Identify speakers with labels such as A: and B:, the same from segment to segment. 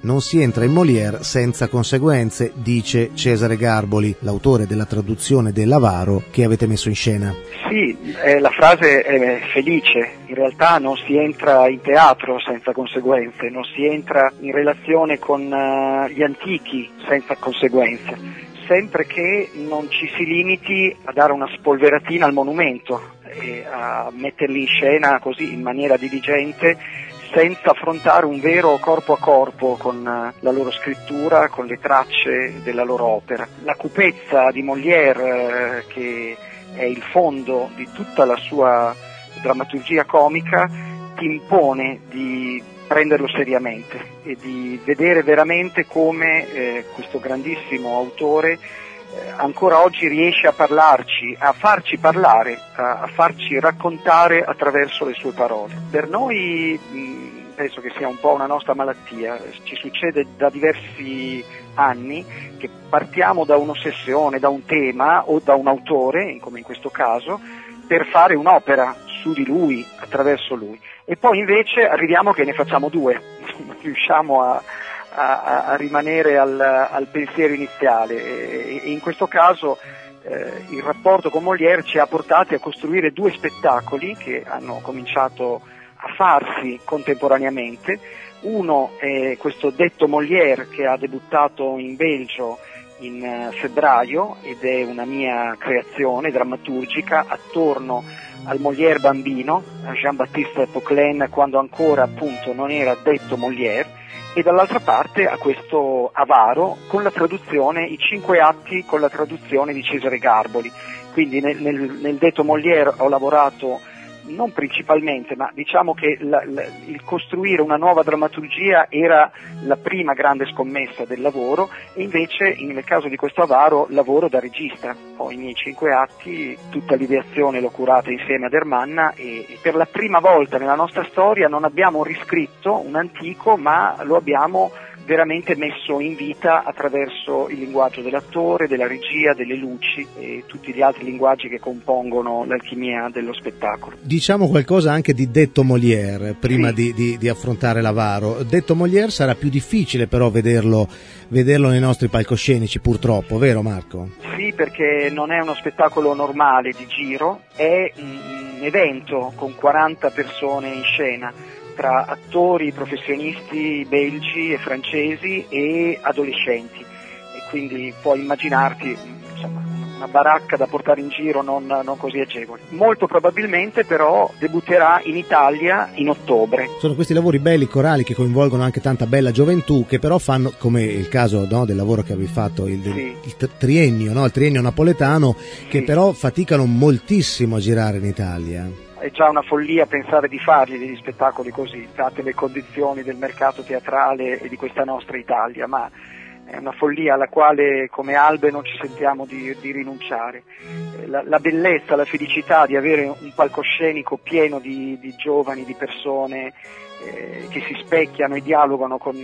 A: non si entra in Molière senza conseguenze, dice Cesare Garboli, l'autore della traduzione dell'Avaro che avete messo in scena.
B: Sì, la frase è felice. In realtà non si entra in teatro senza conseguenze, non si entra in relazione con gli antichi senza conseguenze, sempre che non ci si limiti a dare una spolveratina al monumento e a metterli in scena così in maniera diligente, senza affrontare un vero corpo a corpo con la loro scrittura, con le tracce della loro opera. La cupezza di Molière, che è il fondo di tutta la sua drammaturgia comica, ti impone di prenderlo seriamente e di vedere veramente come questo grandissimo autore ancora oggi riesce a parlarci, a farci parlare, a farci raccontare attraverso le sue parole. Per noi penso che sia un po' una nostra malattia, ci succede da diversi anni che partiamo da un'ossessione, da un tema o da un autore, come in questo caso, per fare un'opera su di lui, attraverso lui, e poi invece arriviamo che ne facciamo due, non riusciamo a rimanere al pensiero iniziale e in questo caso il rapporto con Molière ci ha portati a costruire due spettacoli che hanno cominciato a farsi contemporaneamente. Uno è questo Detto Molière, che ha debuttato in Belgio in febbraio ed è una mia creazione drammaturgica attorno al Molière bambino, a Jean-Baptiste Poquelin, quando ancora appunto non era detto Molière, e dall'altra parte a questo Avaro con la traduzione, i 5 atti con la traduzione di Cesare Garboli. Quindi nel detto Molière ho lavorato non principalmente, ma diciamo che il costruire una nuova drammaturgia era la prima grande scommessa del lavoro, e invece nel caso di questo Avaro lavoro da regista. Ho i miei 5 atti, tutta l'ideazione l'ho curata insieme ad Ermanna e per la prima volta nella nostra storia non abbiamo riscritto un antico, ma lo abbiamo veramente messo in vita attraverso il linguaggio dell'attore, della regia, delle luci e tutti gli altri linguaggi che compongono l'alchimia dello spettacolo.
A: Diciamo qualcosa anche di Detto Molière prima
B: sì.
A: di affrontare l'Avaro. Detto Molière sarà più difficile però vederlo nei nostri palcoscenici, purtroppo, vero Marco?
B: Sì, perché non è uno spettacolo normale di giro, è un evento con 40 persone in scena, tra attori professionisti belgi e francesi e adolescenti, e quindi puoi immaginarti una baracca da portare in giro non così agevole. Molto probabilmente però debutterà in Italia in ottobre.
A: Sono questi lavori belli, corali, che coinvolgono anche tanta bella gioventù, che però fanno, come il caso del lavoro che avevi fatto, il triennio, no? Il triennio napoletano, che però faticano moltissimo a girare in Italia.
B: È già una follia pensare di fargli degli spettacoli così, date le condizioni del mercato teatrale e di questa nostra Italia, ma è una follia alla quale come Albe non ci sentiamo di rinunciare. La bellezza, la felicità di avere un palcoscenico pieno di giovani, di persone che si specchiano e dialogano con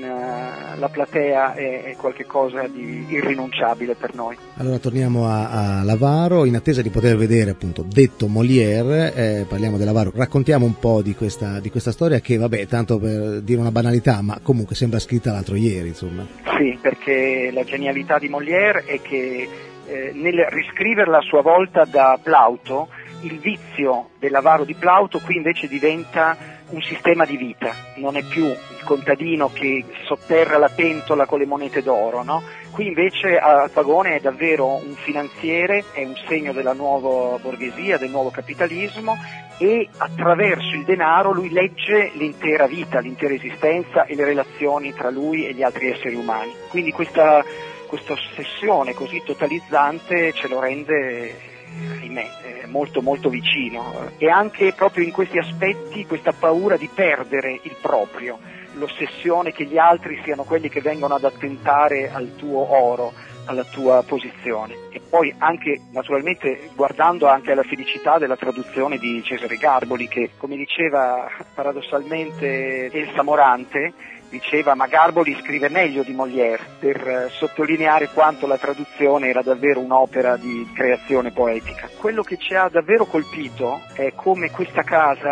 B: la platea è qualcosa di irrinunciabile per noi.
A: Allora torniamo a l'Avaro, in attesa di poter vedere appunto Detto Molière, parliamo dell'Avaro, raccontiamo un po' di questa storia che, vabbè, tanto per dire una banalità, ma comunque sembra scritta l'altro ieri, insomma.
B: Sì, perché la genialità di Molière è che nel riscriverla a sua volta da Plauto, il vizio dell'Avaro di Plauto qui invece diventa un sistema di vita, non è più il contadino che sotterra la pentola con le monete d'oro, no? Qui invece Alfagone è davvero un finanziere, è un segno della nuova borghesia, del nuovo capitalismo, e attraverso il denaro lui legge l'intera vita, l'intera esistenza e le relazioni tra lui e gli altri esseri umani. Quindi questa ossessione così totalizzante ce lo rende, ahimè, molto molto vicino, e anche proprio in questi aspetti questa paura di perdere il proprio, l'ossessione che gli altri siano quelli che vengono ad attentare al tuo oro, alla tua posizione. E poi anche naturalmente guardando anche alla felicità della traduzione di Cesare Garboli, che, come diceva paradossalmente Elsa Morante, diceva ma Garboli scrive meglio di Molière, per sottolineare quanto la traduzione era davvero un'opera di creazione poetica. Quello che ci ha davvero colpito è come questa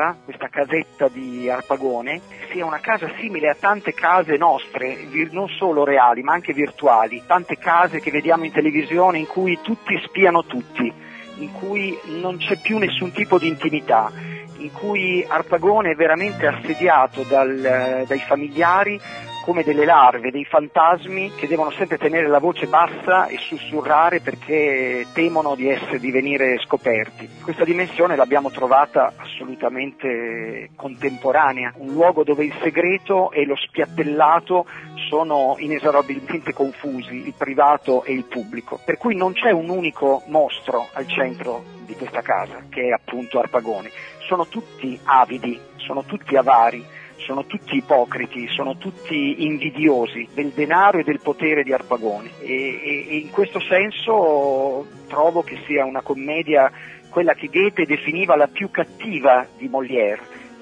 B: casetta di Arpagone, sia una casa simile a tante case nostre, non solo reali ma anche virtuali, tante case che vediamo in televisione in cui tutti spiano tutti, in cui non c'è più nessun tipo di intimità, in cui Arpagone è veramente assediato dai familiari come delle larve, dei fantasmi che devono sempre tenere la voce bassa e sussurrare perché temono di venire scoperti. Questa dimensione l'abbiamo trovata assolutamente contemporanea, un luogo dove il segreto e lo spiattellato sono inesorabilmente confusi, il privato e il pubblico, per cui non c'è un unico mostro al centro di questa casa, che è appunto Arpagone. Sono tutti avidi, sono tutti avari, sono tutti ipocriti, sono tutti invidiosi del denaro e del potere di Arpagone e in questo senso trovo che sia una commedia, quella che Goethe definiva la più cattiva di Molière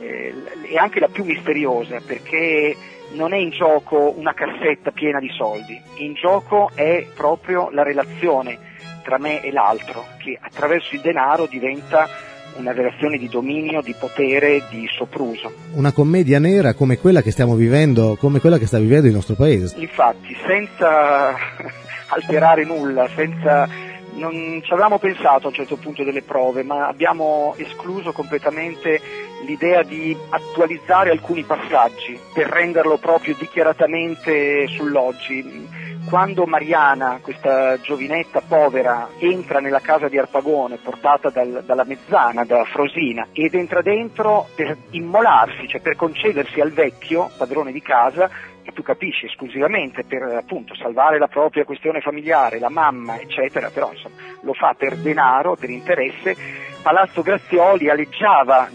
B: e anche la più misteriosa, perché non è in gioco una cassetta piena di soldi, in gioco è proprio la relazione tra me e l'altro, che attraverso il denaro diventa una relazione di dominio, di potere, di sopruso.
A: Una commedia nera come quella che stiamo vivendo, come quella che sta vivendo il nostro paese.
B: Infatti, senza alterare nulla, non ci avevamo pensato a un certo punto delle prove, ma abbiamo escluso completamente l'idea di attualizzare alcuni passaggi per renderlo proprio dichiaratamente sull'oggi. Quando Mariana, questa giovinetta povera, entra nella casa di Arpagone portata dalla mezzana, da Frosina, ed entra dentro per immolarsi, cioè per concedersi al vecchio, padrone di casa, e tu capisci, esclusivamente per appunto salvare la propria questione familiare, la mamma, eccetera, però insomma lo fa per denaro, per interesse. Palazzo Grazioli aleggiava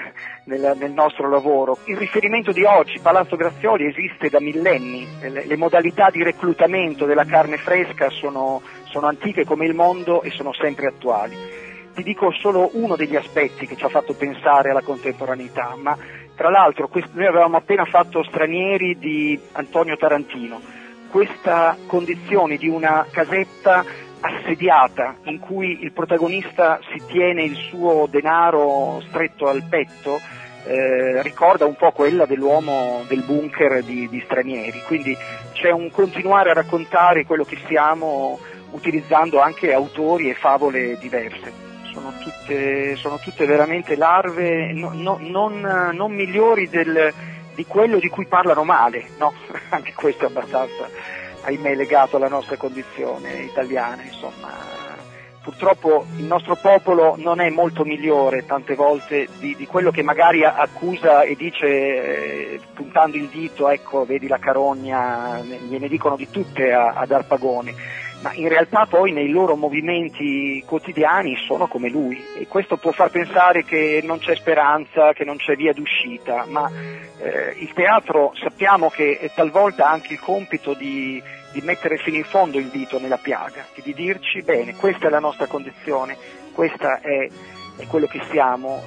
B: nel nostro lavoro. Il riferimento di oggi, Palazzo Grazioli, esiste da millenni, le modalità di reclutamento della carne fresca sono antiche come il mondo e sono sempre attuali. Ti dico solo uno degli aspetti che ci ha fatto pensare alla contemporaneità, ma tra l'altro noi avevamo appena fatto Stranieri di Antonio Tarantino, questa condizione di una casetta assediata in cui il protagonista si tiene il suo denaro stretto al petto, ricorda un po' quella dell'uomo del bunker di Stranieri, quindi c'è un continuare a raccontare quello che siamo utilizzando anche autori e favole diverse. Sono tutte veramente larve non migliori di quello di cui parlano male, no? Anche questo è abbastanza, ahimè, legato alla nostra condizione italiana, insomma. Purtroppo il nostro popolo non è molto migliore tante volte di quello che magari accusa e dice puntando il dito, ecco, vedi la carogna, gliene dicono di tutte ad Arpagone, ma in realtà poi nei loro movimenti quotidiani sono come lui, e questo può far pensare che non c'è speranza, che non c'è via d'uscita, ma il teatro sappiamo che talvolta ha anche il compito di mettere fino in fondo il dito nella piaga e di dirci bene, questa è la nostra condizione, questa è quello che siamo,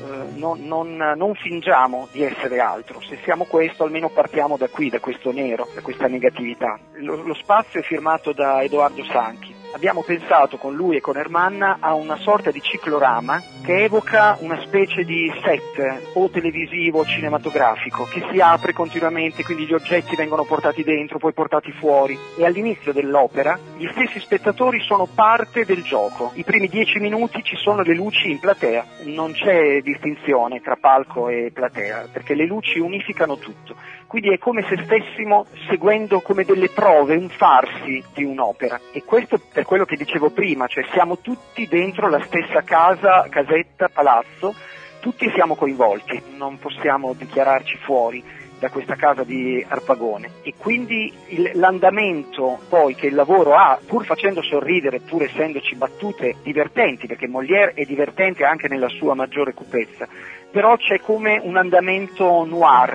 B: non fingiamo di essere altro, se siamo questo almeno partiamo da qui, da questo nero, da questa negatività. Lo spazio è firmato da Edoardo Sanchi. Abbiamo pensato con lui e con Ermanna a una sorta di ciclorama che evoca una specie di set o televisivo o cinematografico che si apre continuamente, quindi gli oggetti vengono portati dentro, poi portati fuori, e all'inizio dell'opera gli stessi spettatori sono parte del gioco. I primi 10 minuti ci sono le luci in platea, non c'è distinzione tra palco e platea perché le luci unificano tutto. Quindi è come se stessimo seguendo come delle prove, un farsi di un'opera. E questo per quello che dicevo prima, cioè siamo tutti dentro la stessa casetta, palazzo, tutti siamo coinvolti, non possiamo dichiararci fuori da questa casa di Arpagone. E quindi l'andamento poi che il lavoro ha, pur facendo sorridere, pur essendoci battute divertenti, perché Molière è divertente anche nella sua maggiore cupezza, però c'è come un andamento noir,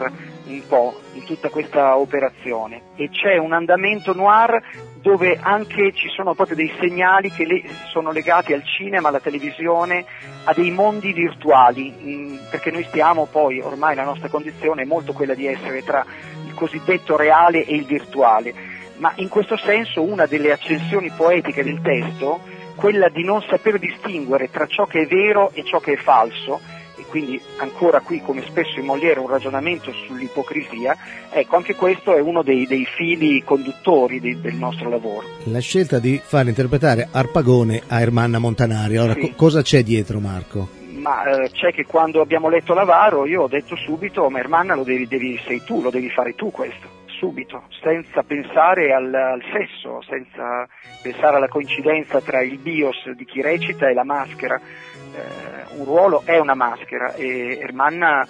B: un po' in tutta questa operazione, e c'è un andamento noir dove anche ci sono proprio dei segnali che sono legati al cinema, alla televisione, a dei mondi virtuali, perché noi stiamo poi, ormai la nostra condizione è molto quella di essere tra il cosiddetto reale e il virtuale, ma in questo senso una delle accensioni poetiche del testo, quella di non saper distinguere tra ciò che è vero e ciò che è falso, e quindi ancora qui, come spesso in Molière, un ragionamento sull'ipocrisia. Ecco, anche questo è uno dei fili conduttori del nostro lavoro.
A: La scelta di far interpretare Arpagone a Ermanna Montanari, allora sì. Cosa c'è dietro, Marco?
B: Ma c'è che quando abbiamo letto l'Avaro io ho detto subito: ma Ermanna sei tu, lo devi fare tu questo, subito, senza pensare al sesso, senza pensare alla coincidenza tra il bios di chi recita e la maschera. Un ruolo è una maschera, e Ermanna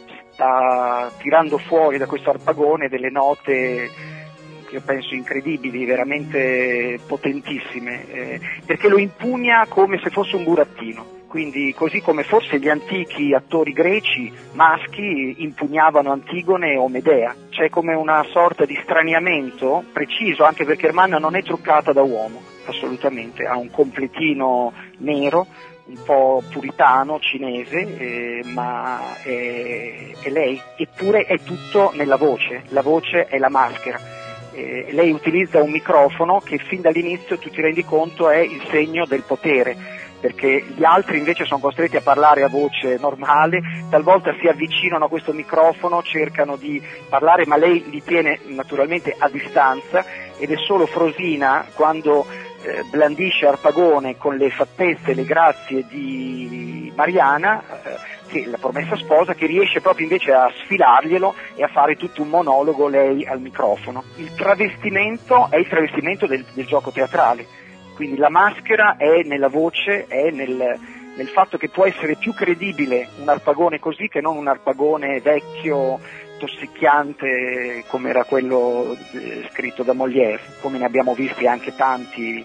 B: sta tirando fuori da questo Arpagone delle note che io penso incredibili, veramente potentissime, perché lo impugna come se fosse un burattino. Quindi, così come forse gli antichi attori greci maschi impugnavano Antigone o Medea, c'è come una sorta di straniamento preciso, anche perché Ermanna non è truccata da uomo, assolutamente, ha un completino nero, un po' puritano, cinese, ma è lei, eppure è tutto nella voce, la voce è la maschera. Lei utilizza un microfono che fin dall'inizio, tu ti rendi conto, è il segno del potere, perché gli altri invece sono costretti a parlare a voce normale, talvolta si avvicinano a questo microfono, cercano di parlare, ma lei li tiene naturalmente a distanza, ed è solo Frosina, quando blandisce Arpagone con le fattezze e le grazie di Mariana, che la promessa sposa, che riesce proprio invece a sfilarglielo e a fare tutto un monologo lei al microfono. Il travestimento è il travestimento del gioco teatrale, quindi la maschera è nella voce, è nel fatto che può essere più credibile un Arpagone così che non un Arpagone vecchio, tossicchiante, come era quello scritto da Molière, come ne abbiamo visti anche tanti.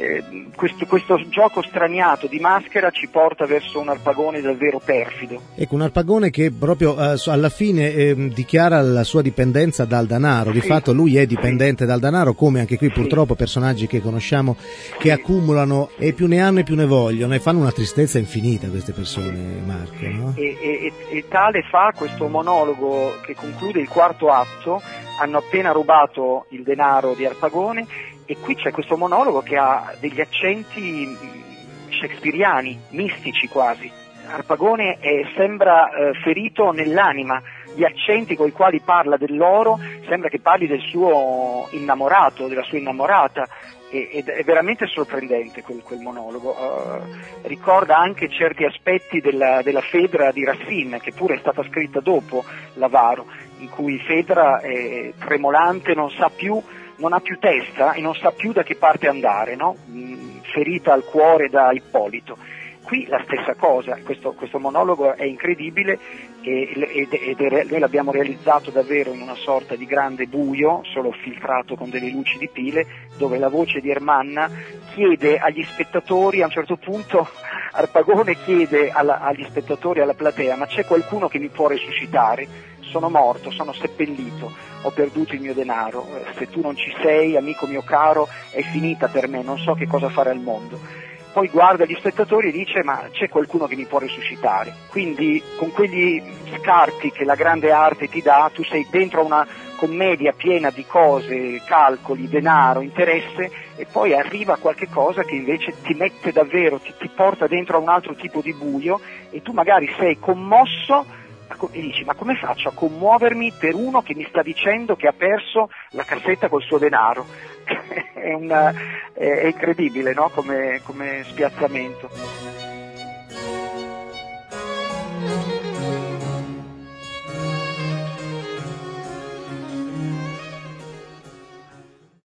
B: Questo gioco straniato di maschera ci porta verso un Arpagone davvero perfido.
A: Ecco, un Arpagone che proprio alla fine dichiara la sua dipendenza dal denaro. Di fatto lui è dipendente dal denaro, come anche qui purtroppo personaggi che conosciamo che accumulano, e più ne hanno e più ne vogliono, e fanno una tristezza infinita queste persone, Marco, no?
B: E tale fa questo monologo che conclude il quarto atto. Hanno appena rubato il denaro di Arpagone, e qui c'è questo monologo che ha degli accenti shakespeariani, mistici quasi. Arpagone sembra ferito nell'anima, gli accenti con i quali parla dell'oro sembra che parli del suo innamorato, della sua innamorata, ed è veramente sorprendente quel monologo. Ricorda anche certi aspetti della Fedra di Racine, che pure è stata scritta dopo l'Avaro, in cui Fedra è tremolante, non ha più testa e non sa più da che parte andare, no? Ferita al cuore da Ippolito. Qui la stessa cosa, questo monologo è incredibile, e noi l'abbiamo realizzato davvero in una sorta di grande buio, solo filtrato con delle luci di pile, dove la voce di Ermanna chiede agli spettatori, a un certo punto Arpagone chiede agli spettatori, alla platea: ma c'è qualcuno che mi può resuscitare? Sono morto, sono seppellito, ho perduto il mio denaro, se tu non ci sei, amico mio caro, è finita per me, non so che cosa fare al mondo. Poi guarda gli spettatori e dice: ma c'è qualcuno che mi può resuscitare? Quindi con quegli scarti che la grande arte ti dà, tu sei dentro a una commedia piena di cose, calcoli, denaro, interesse, e poi arriva qualche cosa che invece ti mette davvero, ti porta dentro a un altro tipo di buio, e tu magari sei commosso e dici: ma come faccio a commuovermi per uno che mi sta dicendo che ha perso la cassetta col suo denaro? È incredibile, no? Come spiazzamento.